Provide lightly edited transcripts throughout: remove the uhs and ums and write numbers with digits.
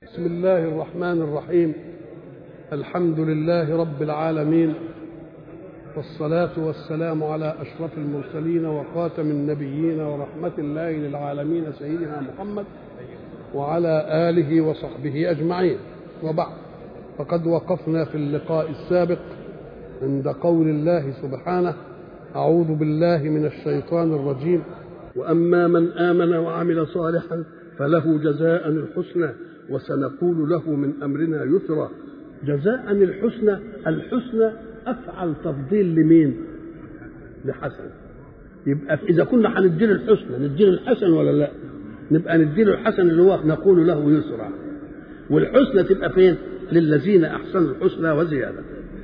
بسم الله الرحمن الرحيم. الحمد لله رب العالمين، والصلاة والسلام على أشرف المرسلين وخاتم النبيين ورحمة الله للعالمين سيدنا محمد وعلى آله وصحبه أجمعين، وبعد. فقد وقفنا في اللقاء السابق عند قول الله سبحانه: أعوذ بالله من الشيطان الرجيم: وأما من آمن وعمل صالحا فله جزاء الحسنى وسنقول له من أمرنا يسرا. جزاء الحسنى، الحسنى أفعل تفضيل لمين؟ لحسن. يبقى إذا كنا هنديله الحسنى نديله الحسن ولا لا؟ نبقى نديله الحسن اللي هو نقول له يسرا، والحسنى تبقى فين؟ للذين أحسنوا الحسنى وزيادة.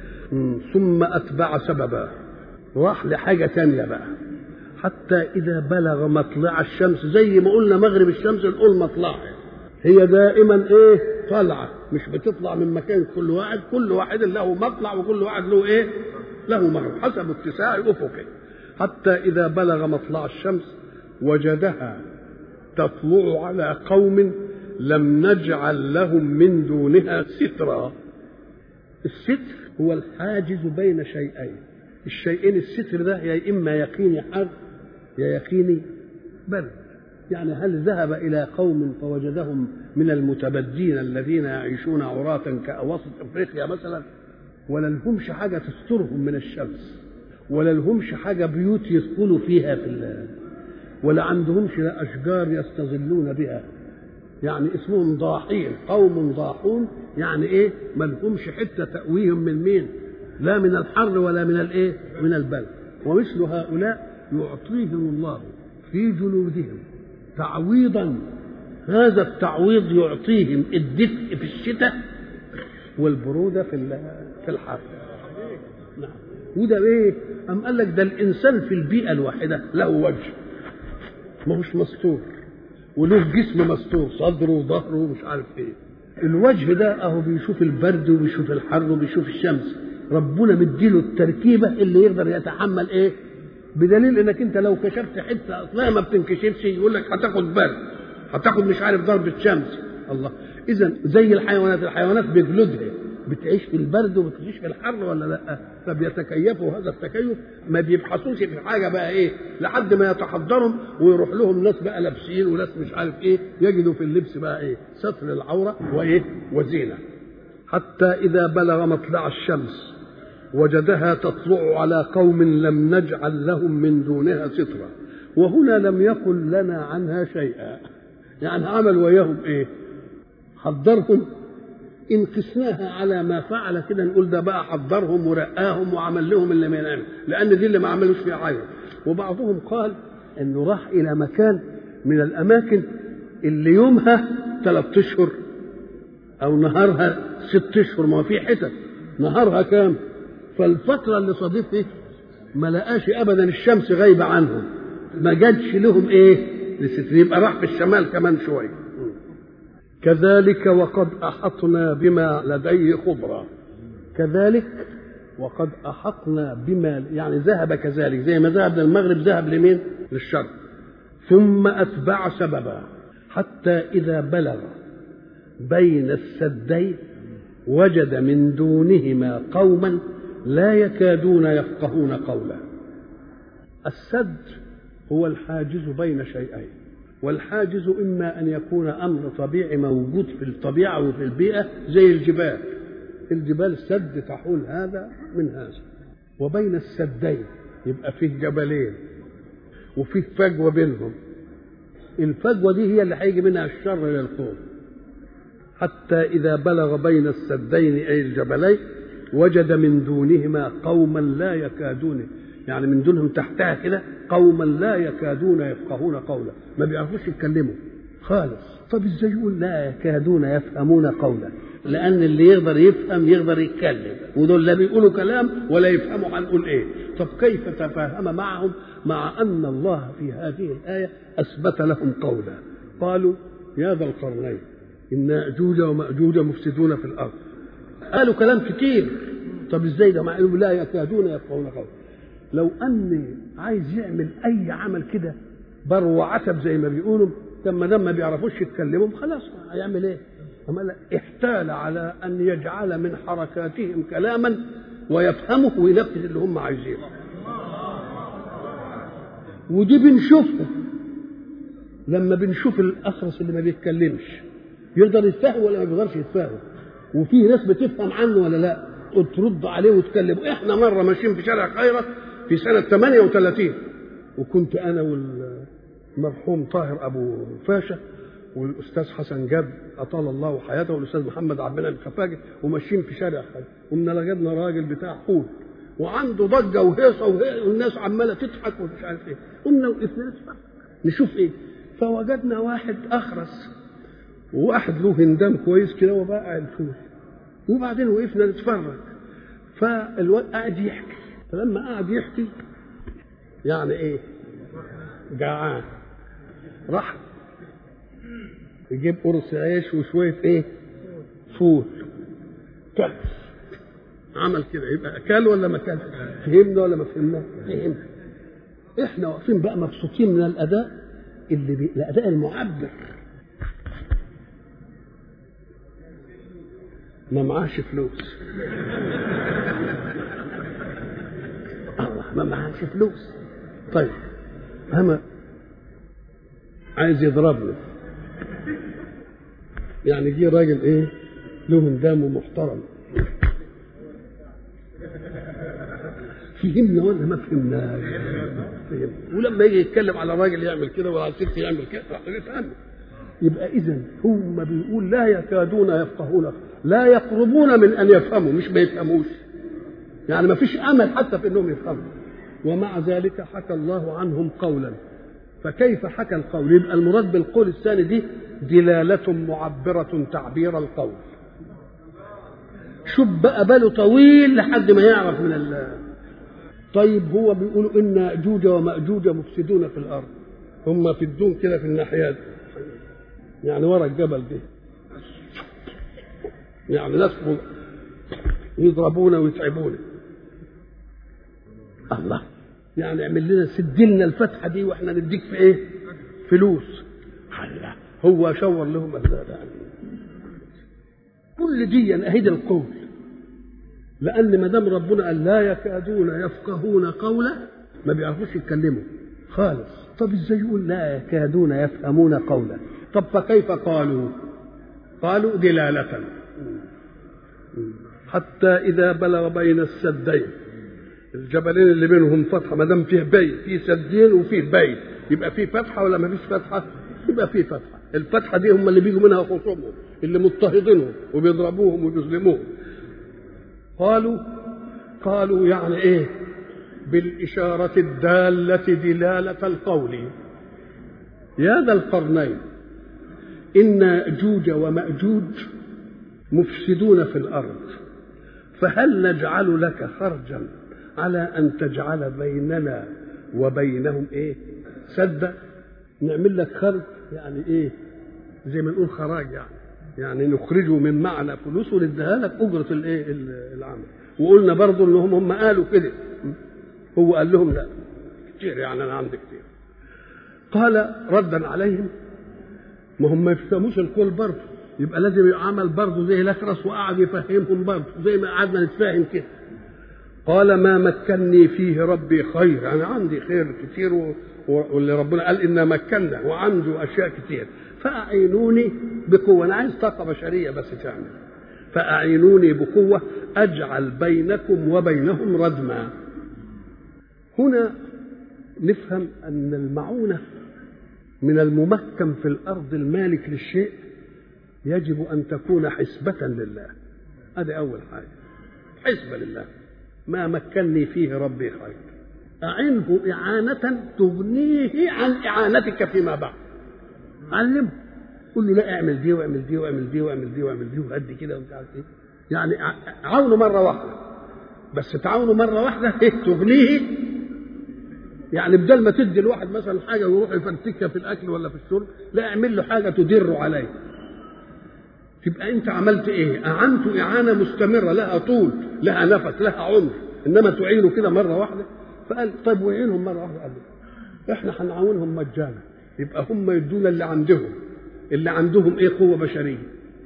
ثم أتبع سببا، راح لحاجة تانية بقى، حتى إذا بلغ مطلع الشمس، زي ما قلنا مغرب الشمس نقول مطلعها، هي دائما إيه؟ طلعة، مش بتطلع من مكان. كل واحد له مطلع، وكل واحد له إيه؟ له مغرب حسب اتساع أفقه. حتى إذا بلغ مطلع الشمس وجدها تطلع على قوم لم نجعل لهم من دونها سترا. الستر هو الحاجز بين شيئين، الشيئين الستر ده يا إما يقيني حر يا يقيني برد. يعني هل ذهب إلى قوم فوجدهم من المتبدين الذين يعيشون عراة كأواسط أفريقيا مثلا، ولا لهمش حاجة تسترهم من الشمس، ولا لهمش حاجة بيوت يدخلوا فيها ولا عندهمش لا أشجار يستظلون بها، يعني اسمهم ضاحين، قوم ضاحون. يعني إيه؟ ما لهمش حتة تأويهم من مين؟ لا من الحر ولا من الإيه؟ من البرد. ومثل هؤلاء يعطيهم الله في جلودهم تعويضا، هذا التعويض يعطيهم الدفء في الشتاء والبرودة في الحر. نعم. وده ايه؟ أم قال لك ده الإنسان في البيئة الواحدة له وجه ما هوش مستور، وله جسم مستور، صدره وظهره ومش عارف ايه. الوجه ده اهو بيشوف البرد وبيشوف الحر وبيشوف الشمس، ربنا مديله التركيبة اللي يقدر يتحمل ايه؟ بدليل انك انت لو كشفت حته اصلها ما بتنكشفش، يقول لك هتاخد برد، هتاخد مش عارف ضربه شمس. الله. اذا زي الحيوانات بجلودها بتعيش في البرد وبتعيش في الحر ولا لا؟ فبيتكيفوا هذا التكيف، ما بيبحثوش في حاجه بقى ايه لحد ما يتحضرهم ويروح لهم ناس بقى لابسين وناس مش عارف ايه، يجدوا في اللبس بقى ايه؟ ستر العوره وايه؟ وزينه. حتى اذا بلغ مطلع الشمس وجدها تطلع على قوم لم نجعل لهم من دونها سترا. وهنا لم يقل لنا عنها شيئا، يعني عمل وياهم ايه؟ حضرهم. ان قسناها على ما فعل كده نقول ده بقى حضرهم ورقاهم وعمل لهم اللي ما ينعمل، لان دي اللي ما عملوش فيها حاجه. وبعضهم قال انه راح الى مكان من الاماكن اللي يومها 3 اشهر او نهارها 6 اشهر، ما في حتت نهارها كام؟ فالفترة اللي صادف فيه ما لقاش أبدا الشمس غايبة عنهم، ما جاتش لهم إيه؟ لستر. يبقى راح في الشمال كمان شوية. كذلك وقد أحطنا بما لديه خبرا. كذلك وقد أحطنا بما، يعني ذهب كذلك، زي ما ذهب للمغرب ذهب لمين؟ للشرق. ثم أتبع سببا حتى إذا بلغ بين السدين وجد من دونهما قوما لا يكادون يفقهون قولا. السد هو الحاجز بين شيئين، والحاجز إما أن يكون أمر طبيعي موجود في الطبيعة وفي البيئة زي الجبال. الجبال سد تحول هذا من هذا، وبين السدين يبقى فيه جبلين وفيه فجوة بينهم، الفجوة دي هي اللي هيجي منها الشر للقوم. حتى إذا بلغ بين السدين أي الجبلين وجد من دونهما قوما لا يكادون، يعني من دونهم تحتها كده قوما لا يكادون يفقهون قولا، ما بيعرفوش يتكلموا خالص. طب ازاي يقول لا يكادون يفهمون قولا؟ لأن اللي يقدر يفهم يقدر يتكلم، ودول لا بيقولوا كلام ولا يفهموا هنقول ايه. طب كيف تفاهم معهم مع أن الله في هذه الآية أثبت لهم قولا؟ قالوا يا ذا القرنين إن يأجوج ومأجوج مفسدون في الأرض. قالوا كلام كتير. طب ازاي ده معلوم لا يكادون يفقهون قولا؟ لو أن عايز يعمل أي عمل كده بر وعتب زي ما بيقولوا، لما ما بيعرفوش يتكلموا خلاص هيعمل ايه؟ أما احتال على أن يجعل من حركاتهم كلاما ويفهمه وينفذ اللي هم عايزينه. ودي بنشوفها لما بنشوف الأخرس اللي ما بيتكلمش يقدر يتفهم ولا ما بيقدرش يتفهم، وفي ناس بتفهم عنه ولا لا ترد عليه وتكلم. احنا مرة ماشيين في شارع خيرت في سنة 38، وكنت أنا والمرحوم طاهر أبو فاشا والأستاذ حسن جاب أطال الله حياته والأستاذ محمد عبد المنعم الخفاجي، وماشيين في شارع خيرت، ومن لقينا راجل بتاع حول وعنده ضجة وهيصة والناس عمالة تضحك ومش عارف ايه. قمنا وقفنا نشوف ايه، فوجدنا واحد أخرس وواحد له هندام كويس كده وبقى الفول، وبعدين وقفنا نتفرج. فالواد قاعد يحكي، فلما قاعد يحكي يعني ايه جعان، راح يجيب قرص عيش وشويه ايه فول، كل عمل كده، يبقى اكل ولا ما كانش؟ فهمنا ولا ما فهمنا؟ فهمنا. احنا واقفين بقى مبسوطين من الاداء الاداء المعبر. ما معاش فلوس الله ما معاش فلوس. طيب أما عايز يضربني، يعني جه راجل ايه له هندام محترم، فهمنا ولا ما فهمناش؟ فهمنا. ولما يجي يتكلم على راجل يعمل كده وعلى ست يعمل كده فهمنا. يبقى إذن هم بيقول لا يكادون يفقهون، لا يقربون من أن يفهموا، مش ما يفهموش، يعني ما فيش أمل حتى في أنهم يفهموا. ومع ذلك حكى الله عنهم قولا، فكيف حكى القول؟ يبقى المراد بالقول الثاني دي دلالة معبرة تعبير القول. شوف بقى باله طويل لحد ما يعرف من طيب هو بيقولوا إن يأجوج ومأجوج مفسدون في الأرض، هم في الدون كده في الناحيات يعني ورا الجبل دي، يعني ناس يضربونا ويتعبونا. الله، يعني اعمل لنا سد لنا الفتحه دي واحنا نديك في ايه؟ فلوس. الله، هو شور لهم يعني. كل دي اهيد القول، لان ما دام ربنا قال لا يكادون يفقهون قولا، ما بيعرفوش يتكلموا خالص. طب ازاي يقول لا يكادون يفهمون قولا؟ طب فكيف قالوا؟ قالوا دلالة. حتى إذا بلغ بين السدين، الجبلين اللي بينهم فتحة، ما دام فيه بيت، فيه سدين وفيه بيت، يبقى فيه فتحة ولا ما فيش فتحة؟ يبقى فيه فتحة. الفتحة دي هم اللي بيجوا منها خصومهم، اللي مضطهدينهم وبيضربوهم وبيظلموهم. قالوا يعني إيه؟ بالإشارة الدالة دلالة القول. يا ذا القرنين إن يأجوج ومأجوج مفسدون في الأرض، فهل نجعل لك خرجا على أن تجعل بيننا وبينهم إيه سدا؟ نعمل لك خرج يعني إيه؟ زي ما نقول خراج، يعني نخرجه من معنى فلوس ونديها لك أجرة الإيه العمل. وقلنا برضو إنهم هم قالوا كده، هو قال لهم لا كتير، يعني أنا عندي كتير. قال ردا عليهم، ما هم ما يفهموش القول برضه، يبقى لازم يعمل برضه زي الأخرس، وقعد يفهمهم برضه زي ما قعدنا نتفاهم كده. قال ما مكنني فيه ربي خير، يعني عندي خير كتير واللي ربنا قال إنا مكنا، وعنده أشياء كتير، فأعينوني بقوة. أنا عايز طاقة بشرية بس تعمل، فأعينوني بقوة أجعل بينكم وبينهم ردما. هنا نفهم أن المعونة من الممكن في الأرض المالك للشيء يجب أن تكون حسبة لله. هذا أول حاجة، حسبة لله. ما مكنني فيه ربي خير، أعنه إعانة تغنيه عن إعانتك فيما بعد. علمه، قل له لا اعمل دي واعمل دي واعمل دي واعمل دي واعمل دي وقد كده ومش عارف ايه، يعني عاونه مرة واحدة بس، تعاونه مرة واحدة تغنيه. يعني بدل ما تدي الواحد مثلا حاجة ويروح يفرتكها في الأكل ولا في الشرب، لا اعمل له حاجة تدر عليه، تبقى أنت عملت إيه؟ أعنته إعانة مستمرة لها طول، لها نفس، لها عمر. إنما تعينه كده مرة واحدة. فقال طيب وعينهم مرة واحدة. قال إحنا هنعاونهم مجانا، يبقى هم يدونا اللي عندهم، اللي عندهم إيه؟ قوة بشرية.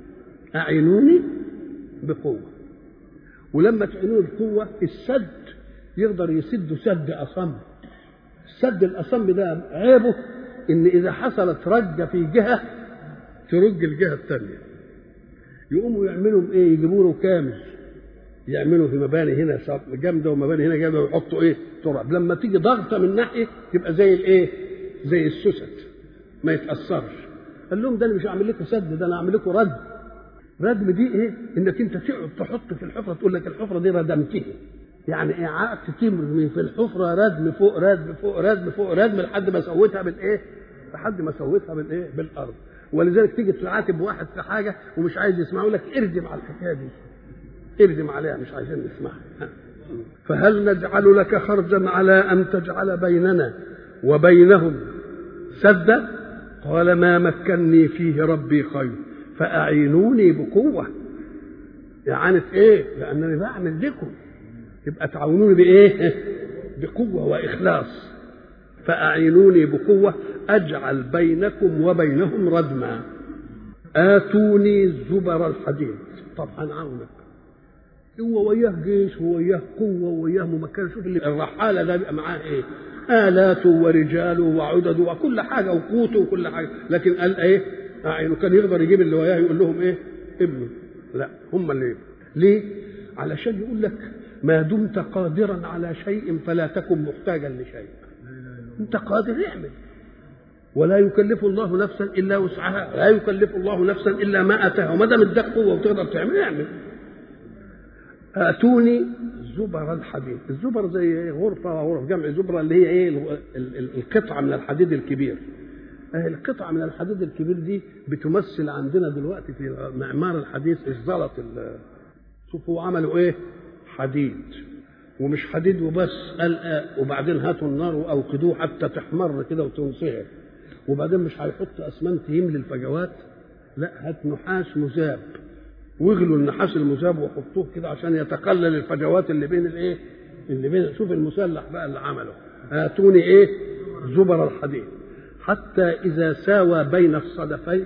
أعينوني بقوة. ولما تعينوني بقوة السد يقدر يسد سد أصم. السد الأصم ده عيبه إن إذا حصلت رجة في جهة ترج الجهة الثانية. يقوموا يعملوا إيه؟ يجيبوا له كامل، يعملوا في مباني هنا جامدة ومباني هنا جامدة ويحطوا إيه؟ تراب. لما تيجي ضغطة من ناحية تبقى زي الإيه؟ زي السوست ما يتأثرش. قال لهم ده أنا مش هعمل لكم سد، ده أنا هعمل لكم ردم. ردم دي إيه؟ إنك أنت تقعد تحط في الحفرة تقول لك الحفرة دي ردمتها. يعني إيه؟ قعدت ترمي في الحفرة ردم فوق ردم فوق ردم فوق ردم لحد ما سويتها بالإيه؟ لحد ما سويتها بالإيه؟ بالأرض. ولذلك تيجي تعاتب واحد في حاجة ومش عايز يسمعوا لك اردم على الحكاية دي، اردم عليها، مش عايزين نسمعها. فهل نجعل لك خرجا على أن تجعل بيننا وبينهم سدا؟ قال ما مكنني فيه ربي خير فأعينوني بقوة. يعني إيه؟ لأنني بعمل لكم، يبقى تعاونوني بإيه؟ بقوة وإخلاص. فأعينوني بقوة أجعل بينكم وبينهم ردما. آتوني زبر الحديد. طبعا عاونك، هو وياه جيش ووياه قوة ووياه ممكن. شوف اللي الرحالة ده بيبقى معاه إيه؟ آلاته ورجاله وعدده وكل حاجة وقوته وكل حاجة. لكن قال إيه؟ أعينه. كان يقدر يجيب اللي وياه يقول لهم إيه؟ ابنه. لا، هم اللي يبقى. ليه؟ علشان يقول لك ما دمت قادرا على شيء فلا تكن محتاجا لشيء. انت قادر اعمل، ولا يكلف الله نفسا الا وسعها، لا يكلف الله نفسا الا ما اتاها. وما دام اداك قوه وتقدر تعمل اعمل. اتوني زبر الحديد. الزبر زي غرفه وغرف، جمع زبره اللي هي ايه؟ القطعه من الحديد الكبير. القطعه من الحديد الكبير دي بتمثل عندنا دلوقتي في المعمار الحديث الزلط. شوفوا عملوا ايه؟ حديد. ومش حديد وبس، قال وبعدين هاتوا النار واوقدوه حتى تحمر كده وتنصهر. وبعدين مش هيحط اسمنت يملي الفجوات، لا، هات نحاس مذاب واغلوا النحاس المذاب وحطوه كده عشان يتقلل الفجوات اللي بين الايه؟ اللي بين. شوف المسلح بقى اللي عمله. اتوني ايه؟ زبر الحديد حتى اذا ساوى بين الصدفين.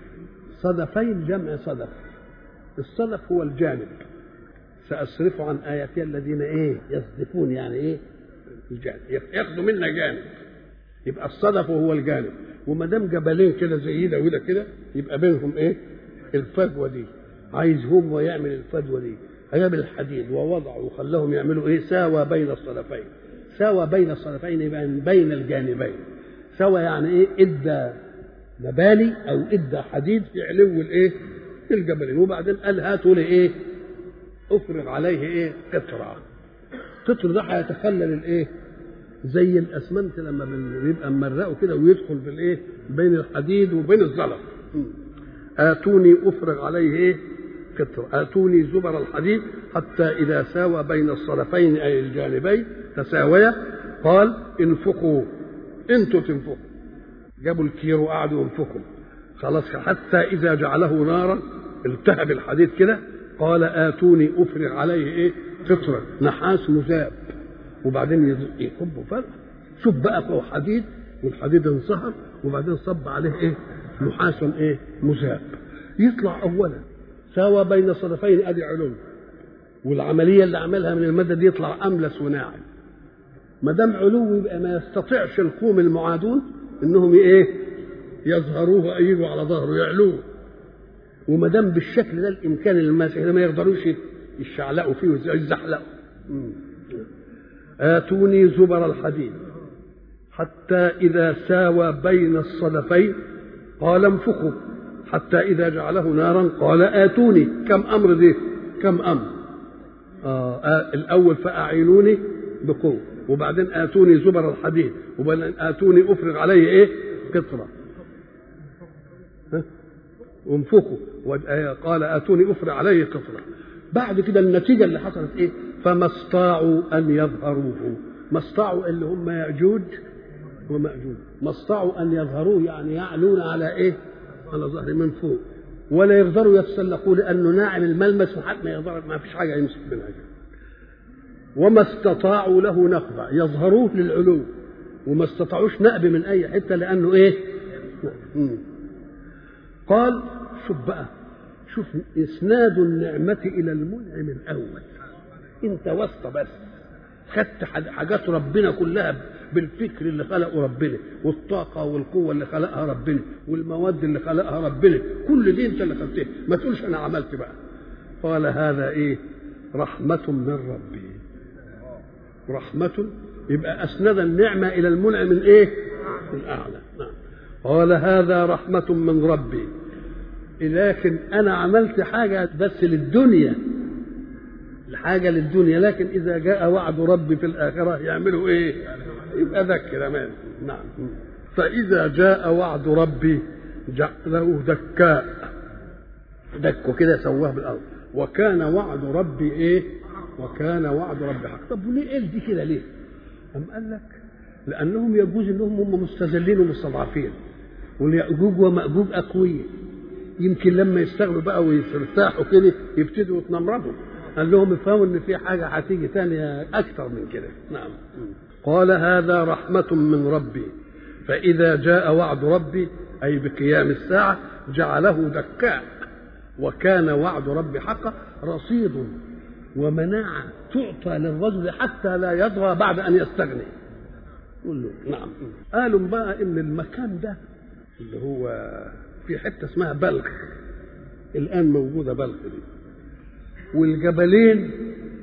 صدفين جمع صدف. الصدف هو الجانب. سأصرف عن آياتي الذين إيه؟ يصدفون. يعني إيه؟ الجانب، ياخدوا منا جانب. يبقى الصدف هو الجانب. وما دام جبلين كده زي ده وده كده يبقى بينهم إيه؟ الفجوة دي. عايز هو يعمل الفجوة دي، جاب الحديد ووضعه وخلاهم يعملوا إيه؟ ساوى بين الصدفين. ساوى بين الصدفين يبقى بين الجانبين. ساوى يعني إيه؟ إدى مباني أو إدى حديد في علو الإيه؟ الجبلين. وبعدين قال هاتوا لي إيه؟ افرغ عليه ايه؟ قطرة. قطر ده هيتخلل الايه؟ زي الاسمنت لما بيبقى ممرقه كده ويدخل في الايه؟ بين الحديد وبين الزلط. اتوني افرغ عليه ايه؟ قطرة. اتوني زبر الحديد حتى اذا ساوى بين الصدفين اي الجانبين تساويا. قال انفخوا، انتوا تنفخوا. جابوا الكير وقعدوا ينفخوا. خلاص حتى اذا جعله نارا التهب الحديد كده. قال آتوني أفرغ عليه إيه؟ قطرة نحاس مذاب. وبعدين يكبوا فرق. شوف بقى فوق حديد والحديد انصهر وبعدين صب عليه إيه؟ نحاس إيه؟ مذاب. يطلع أولا ساوى بين الصدفين أدي علوم. والعملية اللي عملها من المادة دي يطلع أملس وناعم. ما دام علو يبقى ما يستطيعش القوم المعادون إنهم إيه؟ يظهروه أيده على ظهره يعلوه. وما دام بالشكل ده الامكان الماسح ده ما يقدروش يشعلقوا فيه ويزحلقوا. اتوني زبر الحديد حتى اذا ساوى بين الصدفين قال انفخوا حتى اذا جعله نارا قال اتوني. كم امر دي؟ كم امر؟ الاول فاعينوني بقوه، وبعدين اتوني زبر الحديد، وبعدين اتوني افرغ عليه ايه؟ قطره. وانفخوا قال اتوني افرغ عليه قطره. بعد كده النتيجه اللي حصلت ايه؟ فما استطاعوا ان يظهروه. ما استطاعوا اللي هم ياجوج وماجوج. ما استطاعوا ان يظهروه يعني يعلون على ايه؟ على ظهره من فوق. ولا يقدروا يتسلقوا لانه ناعم الملمس وحد ما يقدر، ما فيش حاجه يمسك منها. وما استطاعوا له نقبا. يظهروه للعلو وما استطاعوش نقب من اي حته لانه ايه؟ قال شوف اسناد النعمه الى المنعم الاول. انت واسطه بس، خدت حاجات ربنا كلها بالفكر اللي خلقه ربنا، والطاقه والقوه اللي خلقها ربنا، والمواد اللي خلقها ربنا، كل دي انت اللي خدتها. ما تقولش انا عملت بقى. قال هذا ايه؟ رحمه من ربي. رحمه، يبقى اسند النعمه الى المنعم الايه؟ الاعلى. نعم. قال هذا رحمه من ربي، لكن انا عملت حاجه بس للدنيا، الحاجه للدنيا، لكن اذا جاء وعد ربي في الاخره يعملوا ايه؟ يبقى ذكر امان. نعم. فاذا جاء وعد ربي جعله دكاء، دكه كده سواه بالارض. وكان وعد ربي ايه؟ وكان وعد ربي حق. طب وليه قال دي كده ليه؟ قام قال لك لانهم يجوز انهم هم مستذلين ومستضعفين، واليأجوج ومأجوج اقوياء، يمكن لما يشتغلوا بقى ويرتاحوا كده يبتدوا يتنمرضوا. قال لهم افهموا ان في حاجه هتيجي ثانيه اكثر من كده. نعم. قال هذا رحمه من ربي، فاذا جاء وعد ربي اي بقيام الساعه جعله دكاء، وكان وعد ربي حقا. رصيد ومناعه تعطى للرجل حتى لا يطغى بعد ان يستغني. قول له نعم. قالوا بقى ان المكان ده اللي هو في حته اسمها بلخ، الان موجوده بلخ دي، والجبلين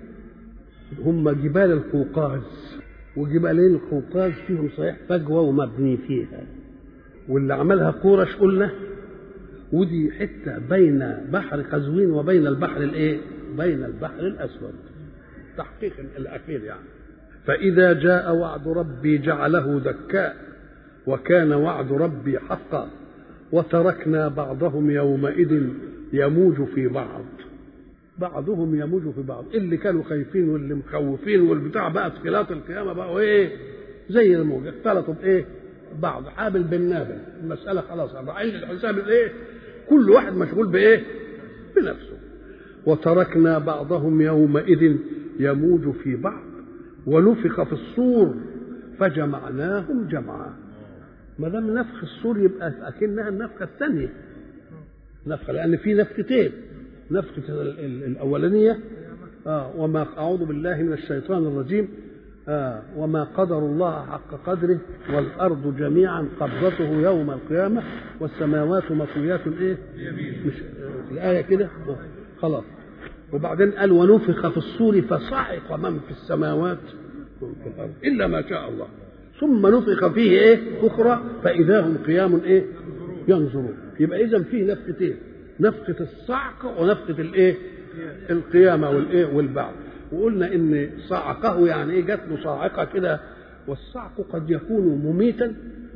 هم جبال القوقاز، وجبالين القوقاز فيهم صحيح فجوه ومبني فيها، واللي عملها قورش قلنا، ودي حته بين بحر قزوين وبين البحر الايه؟ بين البحر الاسود. تحقيق الاخير يعني. فاذا جاء وعد ربي جعله دكاء، وكان وعد ربي حقا، وتركنا بعضهم يومئذ يموج في بعض. بعضهم يموج في بعض، اللي كانوا خايفين واللي مخوفين والبتاع بقى اختلاط القيامه بقى ايه؟ زي الموج اختلطوا بايه؟ بعض، حابل بالنابل. المساله خلاص عايز الحساب الايه؟ كل واحد مشغول بايه؟ بنفسه. وتركنا بعضهم يومئذ يموج في بعض، ونفخ في الصور فجمعناهم جمعا. ما دام نفخ الصور يبقى اكنها النفخه الثانيه، نفخه، لان في نفختين، نفخه الاولانيه وما اعوذ بالله من الشيطان الرجيم وما قدر الله حق قدره والارض جميعا قبضته يوم القيامه والسماوات مطويات ايه؟ مش الايه كده خلاص. وبعدين قال ونفخ في الصور فصعق من في السماوات ومن في الارض الا ما شاء الله، ثم نفخ فيه ايه؟ اخرى فاذا هم قيام ايه؟ ينظرون. يبقى اذا فيه نفختين، نفخه الصعق ونفخه الايه؟ القيامه والايه؟ والبعث. وقلنا ان صعقه يعني ايه؟ جات له صاعقه كده. والصعق قد يكون مميتا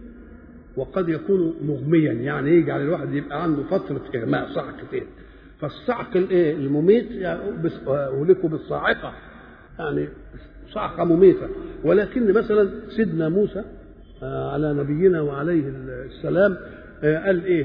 وقد يكون مغميا، يعني يجعل الواحد يبقى عنده فتره اغماء، صعقتين. فالصعق الايه؟ المميت يعني اهلكوا بالصاعقه، يعني صعقه مميته. ولكن مثلا سيدنا موسى على نبينا وعليه السلام قال ايه؟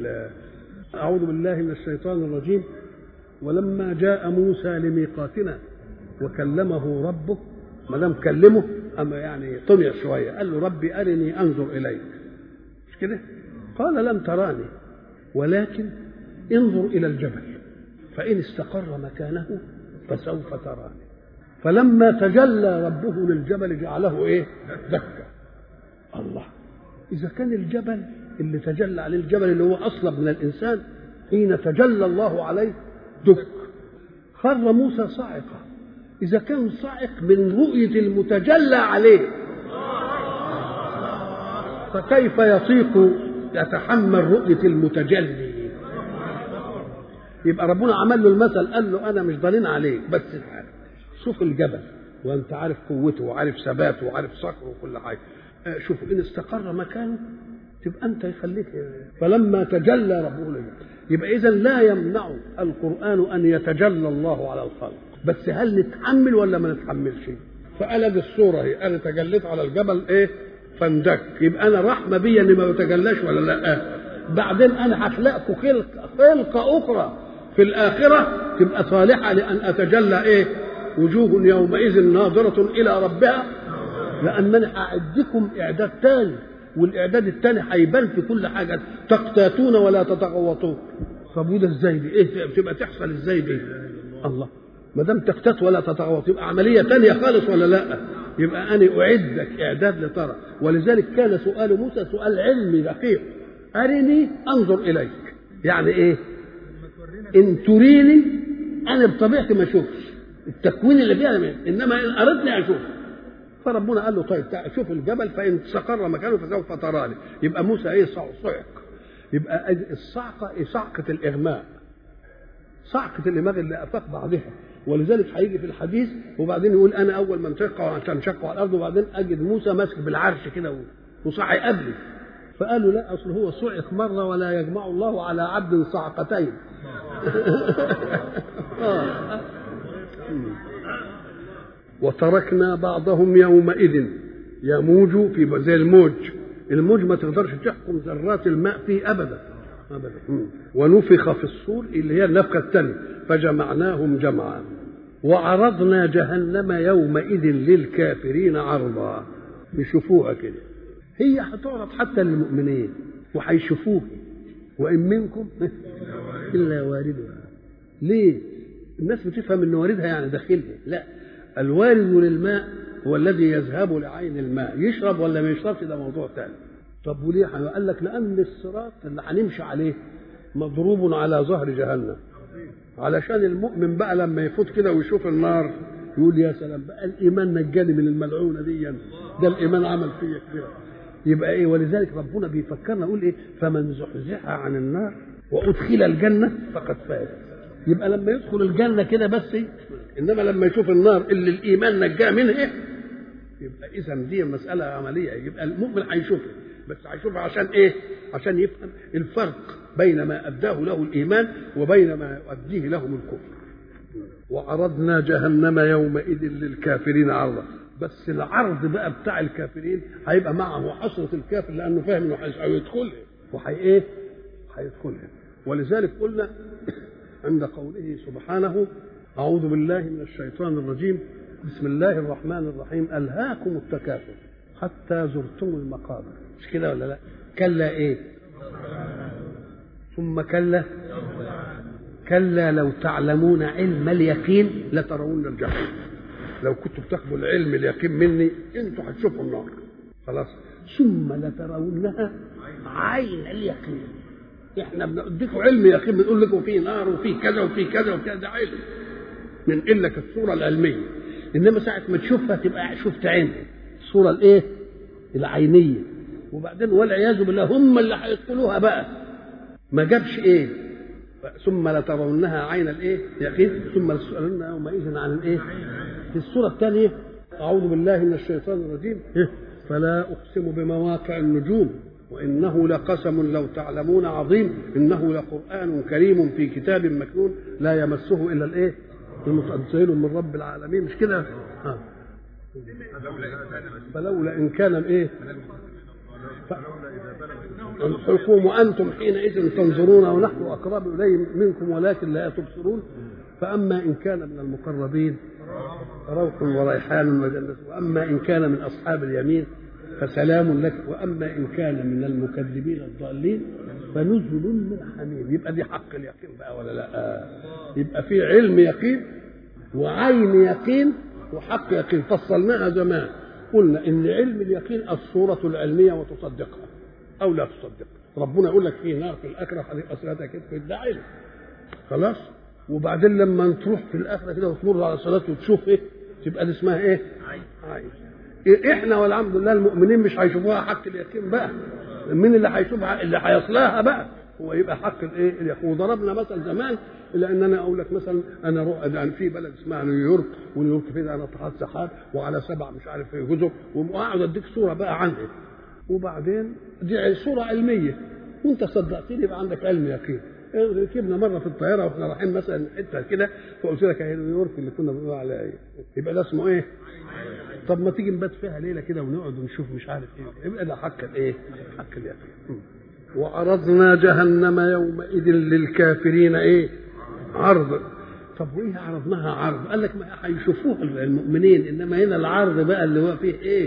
اعوذ بالله من الشيطان الرجيم ولما جاء موسى لميقاتنا وكلمه ربه، ما دام كلمه اما يعني طمع شويه، قال له ربي ارني انظر اليك، مش كده؟ قال لن تراني ولكن انظر الى الجبل فان استقر مكانه فسوف تراني. فلما تجلى ربه للجبل جعله ايه؟ دكا. الله، اذا كان الجبل اللي تجلى عليه، الجبل اللي هو اصلب من الانسان، حين تجلى الله عليه دك، خر موسى صاعقه. اذا كان صاعق من رؤيه المتجلى عليه، فكيف يطيق يتحمل رؤيه المتجلي؟ يبقى ربنا عمل له المثل، قال له انا مش ضنين عليك، بس شوف الجبل وانت عارف قوته وعارف ثباته وعارف صقره وكل حاجه، شوف ان استقر مكانه تبقى انت يخليك. فلما تجلى ربه له، يبقى اذا لا يمنع القران ان يتجلى الله على الخلق، بس هل نتحمل ولا ما نتحملش؟ فقلد الصوره هي، انا تجليت على الجبل ايه؟ فاندك، يبقى انا رحمه بيا اللي ما بتجلاش ولا لا؟ بعدين انا هخلقكم خلقه اخرى في الاخره تبقى صالحه لان اتجلى ايه؟ وجوه يومئذ ناظره الى ربها، لانني هاعدكم اعداد تاني، والاعداد الثاني هيبان في كل حاجه، تقتاتون ولا تتغوطون. طب وده ازاي دي؟ ايه بتبقى تحصل ازاي دي؟ الله، ما دام تختت ولا تتغوط يبقى عمليه ثانيه خالص ولا لا؟ يبقى انا اعدك اعداد لترى. ولذلك كان سؤال موسى سؤال علمي دقيق، ارني انظر اليك. يعني ايه؟ ان تريني انا بطبيعتي ما اشوفش التكوين اللي فيها انما ان اردني اشوف. فربنا قال له طيب شوف الجبل فان استقر مكانه فسوف تراني. يبقى موسى ايه؟ صعق. يبقى الصعقه ايه؟ صعقه الاغماء، صعقه الدماغ اللي افاق بعضها. ولذلك هيجي في الحديث وبعدين يقول انا اول من تنشق على الارض، وبعدين اجد موسى ماسك بالعرش كده وصحي قبلي. فقالوا لا، اصل هو صعق مره ولا يجمع الله على عبد صعقتين. وتركنا بعضهم يومئذ يموج في زي الموج ما تقدرش تحكم ذرات الماء فيه ابدا. ونفخ في الصور اللي هي النفخه الثانيه فجمعناهم جمعا وعرضنا جهنم يومئذ للكافرين عرضا. يشوفوها كده، هي هتعرض حتى للمؤمنين وهيشوفوها. وان منكم الا واردها. ليه؟ الناس بتفهم ان واردها يعني داخلها. لا، الوارد للماء هو الذي يذهب لعين الماء. يشرب ولا ما يشربش ده موضوع ثاني. طب وليه؟ قال لك لان الصراط اللي هنمشي عليه مضروب على ظهر جهنم، علشان المؤمن بقى لما يفوت كده ويشوف النار يقول يا سلام بقى الايمان نجاني من الملعونه دي، ده الايمان عمل فيا كده. يبقى ايه؟ ولذلك ربنا بيفكرنا يقول ايه؟ فمن زحزح عن النار وادخل الجنه فقد فاز. يبقى لما يدخل الجنه كده بس، انما لما يشوف النار اللي الايمان نجاه منها يبقى اذا دي مساله عمليه. يبقى المؤمن هيشوفها، بس هيشوفها عشان ايه؟ عشان يفهم الفرق بين ما اداه له الايمان وبين ما يؤديه لهم الكفر. وعرضنا جهنم يومئذ للكافرين عرضا. بس العرض بقى بتاع الكافرين هيبقى معه حسرة الكافر لانه فاهم انه هيدخلها هيدخلها. ولذلك قلنا عند قوله سبحانه اعوذ بالله من الشيطان الرجيم بسم الله الرحمن الرحيم ألهاكم التكاثر حتى زرتم المقابر. مش كده ولا لا؟ كلا ايه؟ ثم كلا لو تعلمون علم اليقين لترون الجحيم. لو كنتوا بتاخدوا العلم اليقين مني انتوا هتشوفوا النار. خلاص. ثم لترونها عين اليقين. احنا بنديكم علم يقين، بنقول لكم في نار وفي كذا وفي كذا وكذا، ده علم بنقل لك الصوره العلميه. انما ساعه ما تشوفها تبقى شفت عين الصوره الايه؟ العينيه. وبعدين والعياذ بالله هم اللي هيدخلوها بقى. ما جابش ايه؟ ثم لترونها عين الايه؟ يقين ثم لتسالن يومئذ عن الايه؟ في السوره الثانيه اعوذ بالله من الشيطان الرجيم فلا اقسم بمواقع النجوم وانه لقسم لو تعلمون عظيم انه لقران كريم في كتاب مكنون لا يمسه الا الايه؟ المتنزل من رب العالمين. مش كده؟ فلولا ان كان الايه؟ الحكم وانتم حينئذ تنظرون ونحن اقرب اليه منكم ولكن لا تبصرون. فاما ان كان من المقربين روح وريحان وجنة، واما ان كان من اصحاب اليمين فسلام لك، واما ان كان من المكذبين الضالين فنزل من حميم. يبقى دي حق اليقين بقى ولا لا؟ يبقى في علم يقين وعين يقين وحق يقين. فصلناها زمان قلنا ان علم اليقين الصوره العلميه وتصدقها او لا تصدقها. ربنا يقول لك في نار في الاخره هتبقى صلاتها كده، ده علم. خلاص. وبعدين لما تروح في الاخره كده وتمر على صلاه وتشوف ايه تبقى دي اسمها ايه؟ عين. احنا والحمد لله المؤمنين مش هيشوفوها حق اليقين بقى. مين اللي هيشوفها؟ اللي هيصلاها بقى هو يبقى حق الايه؟ اليقين. وضربنا مثل زمان الا ان انا اقول لك مثلا انا في بلد اسمها نيويورك، ونيويورك فيها ناطحات سحاب وعلى 7 مش عارف ايه جزر، وقاعد اديك صوره بقى عنها. وبعدين دي صوره علميه وانت صدقتني يبقى عندك علم يقين. ركبنا مره في الطياره واحنا رايحين مثلا حته كده فقلت لك اهي نيويورك اللي كنا بنقول عليها ايه؟ يبقى ده اسمه ايه؟ طب ما تيجي نبات فيها ليله كده ونقعد ونشوف مش عارف ايه، يبقى ده حق الايه؟ حق اليقين. وعرضنا جهنم يومئذ للكافرين ايه؟ عرض. طب وايه عرضناها عرض؟ قال لك ما هيشوفوها المؤمنين، انما هنا العرض بقى اللي هو فيه ايه؟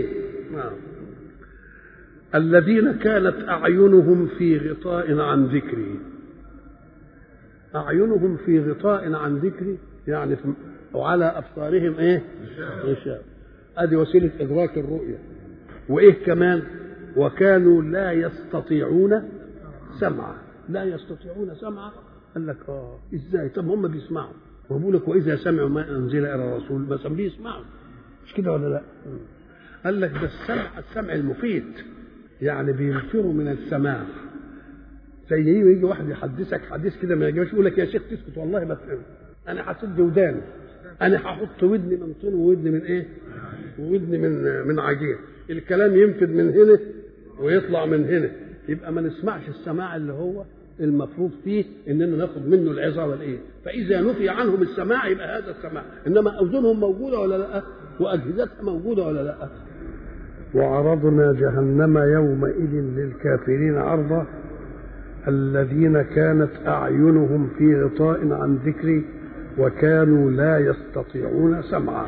الذين كانت اعينهم في غطاء عن ذكري. أعينهم في غطاء عن ذكري، يعني وعلى أبصارهم إيه؟ غشاوة. أدي وسيلة إدراك الرؤية. وإيه كمان؟ وكانوا لا يستطيعون سمعا. لا يستطيعون سمعا. قال لك إزاي؟ طب هم بيسمعوا، وبقول لك وإذا سمعوا ما أنزل إلى الرسول بس بيسمعوا، مش كده ولا لا؟ قال لك ده السمع المفيد، يعني بينفروا من السماع. زي يجي واحد يحدثك حديث كده ما يعجبش، يقول لك يا شيخ تسكت والله ما تفهم، انا هسد وداني، انا هحط ودني من طين وودني من ايه؟ وودني من عجين، الكلام ينفذ من هنا ويطلع من هنا، يبقى ما نسمعش السماع اللي هو المفروض فيه اننا ناخد منه العظه والايه. فاذا نفي عنهم السماع يبقى هذا السماع، انما اذنهم موجوده ولا لا؟ واجهزتها موجوده ولا لا؟ وعرضنا جهنم يومئذ للكافرين عرضا الذين كانت أعينهم في غطاء عن ذكري وكانوا لا يستطيعون سمعا.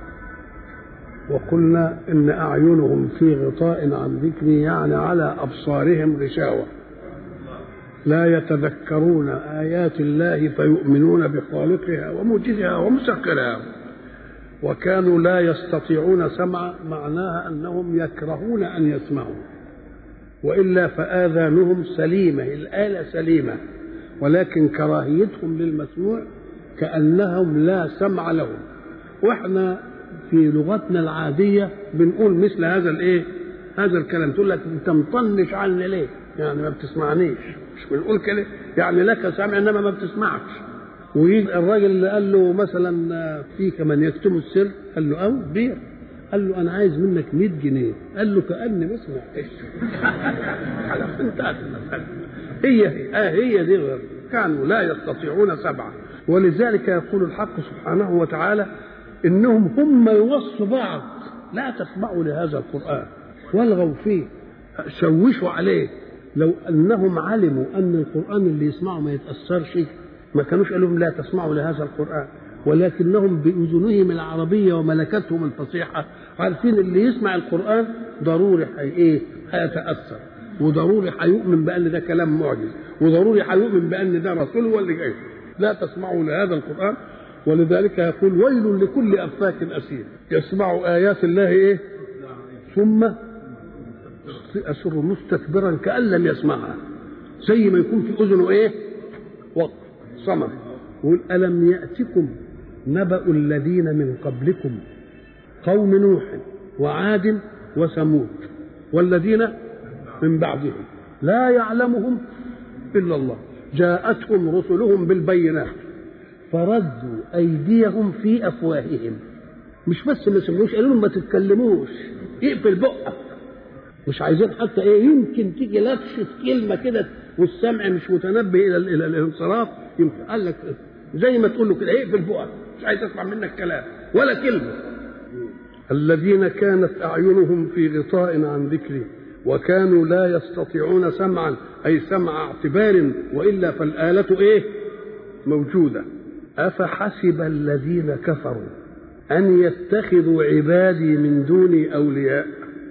وقلنا إن أعينهم في غطاء عن ذكري يعني على أبصارهم غشاوة، لا يتذكرون آيات الله فيؤمنون بخالقها وموجدها ومسخرها. وكانوا لا يستطيعون سمعا معناها أنهم يكرهون أن يسمعوا، وإلا فآذانهم سليمة، الآلة سليمة، ولكن كراهيتهم للمسموع كأنهم لا سمع لهم. وإحنا في لغتنا العادية بنقول مثل هذا الإيه؟ هذا الكلام، تقول لك أنت مطنش عني ليه؟ يعني ما بتسمعنيش، مش بنقول كده، يعني لك سمع إنما ما بتسمعش. ويجي الراجل اللي قال له مثلا في كمان يكتم السر، قال له أو بير، قال له أنا عايز منك 100 جنيه، قال له كأني ما سمعتش. هي دي كانوا لا يستطيعون سمعا. ولذلك يقول الحق سبحانه وتعالى إنهم هم يوصوا بعض لا تسمعوا لهذا القرآن والغوا فيه، شوشوا عليه. لو أنهم علموا أن القرآن اللي يسمعوا ما يتأثرش ما كانوش قالوا لا تسمعوا لهذا القرآن، ولكنهم بأذنهم العربية وملكتهم الفصيحة عارفين اللي يسمع القرآن ضروري هيتأثر، وضروري هيؤمن بأن ده كلام معجز، وضروري هيؤمن بأن ده رسول هو اللي جاي. لا تسمعوا لهذا القرآن. ولذلك يقول ويل لكل أفاك أثيم يسمع آيات الله إيه؟ ثم أسر مستكبرا كأن لم يسمعها، زي ما يكون في أذنه إيه؟ وقت صمم. يقول ألم يأتكم نبأ الذين من قبلكم قوم نوح وعاد وثمود والذين من بعدهم لا يعلمهم إلا الله جاءتهم رسلهم بالبينات فردوا أيديهم في أفواههم. مش بس ما سمعوش، قالوا لهم ما تتكلموش، اقفل بقك، مش عايزين حتى ايه، يمكن تيجي لفشة كلمة كده والسمع مش متنبه إلى الانصراف، يمكن قال لك زي ما تقول له كده اقفل بقك، مش عايز اسمع منك كلام ولا كلمة. الذين كانت أعينهم في غطاء عن ذكري وكانوا لا يستطيعون سمعا، أي سمع اعتبار، وإلا فالآلة إيه؟ موجودة. أفحسب الذين كفروا أن يتخذوا عبادي من دوني أولياء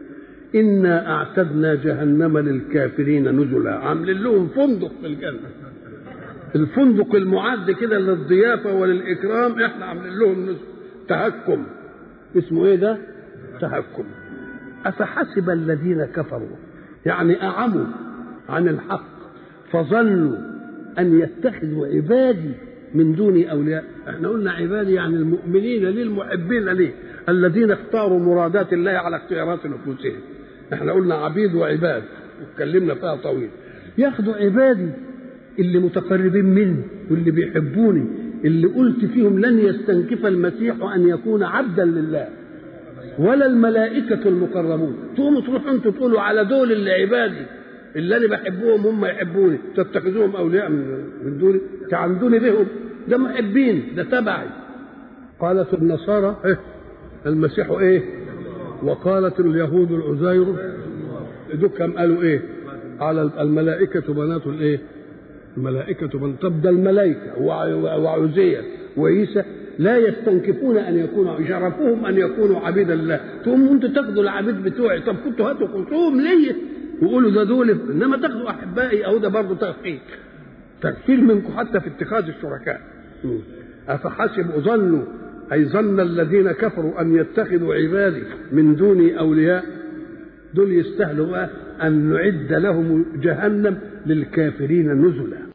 إنا أعتدنا جهنم للكافرين نزلا. عاملين لهم فندق في الجنة، الفندق المعد كده للضيافة وللإكرام، إحنا عاملين لهم نزل تهكم، اسمه إيه ده؟ تهكم. أفحسب الذين كفروا يعني أعموا عن الحق فظنوا أن يتخذوا عبادي من دوني أولياء. احنا قلنا عبادي يعني المؤمنين ليه، المحبين ليه، الذين اختاروا مرادات الله على اختيارات نفوسهم. احنا قلنا عبيد وعباد واتكلمنا فيها طويل. ياخدوا عبادي اللي متقربين مني واللي بيحبوني، اللي قلت فيهم لن يستنكف المسيح أن يكون عبدا لله ولا الملائكة المقربون، تقوموا تروحوا انتوا تقولوا على دول اللي عبادي اللي انا بحبهم هم يحبوني تتخذوهم اولياء من دوني، تعندوني بهم، ده محبين، ده تبعي. قالت النصارى إيه؟ المسيح ايه؟ وقالت اليهود العزير. دول كم قالوا ايه؟ على الملائكة بنات الايه؟ الملائكة بنات. طب ده الملائكة وعزير وعيسى لا يستنكفون ان يكونوا، شرفوهم ان يكونوا عبيدا لله، تقوموا انتوا تاخدوا العبيد بتوعي. طب كنتوا هاتوا خصوم ليه وقولوا ده دول، انما تاخدوا احبائي او ده برضه تخفيف. تغفيل منكم حتى في اتخاذ الشركاء. أفحسبوا ظنوا أي ظن الذين كفروا أن يتخذوا عبادي من دوني أولياء، دول يستاهلوا أن نعد لهم جهنم للكافرين نزلا.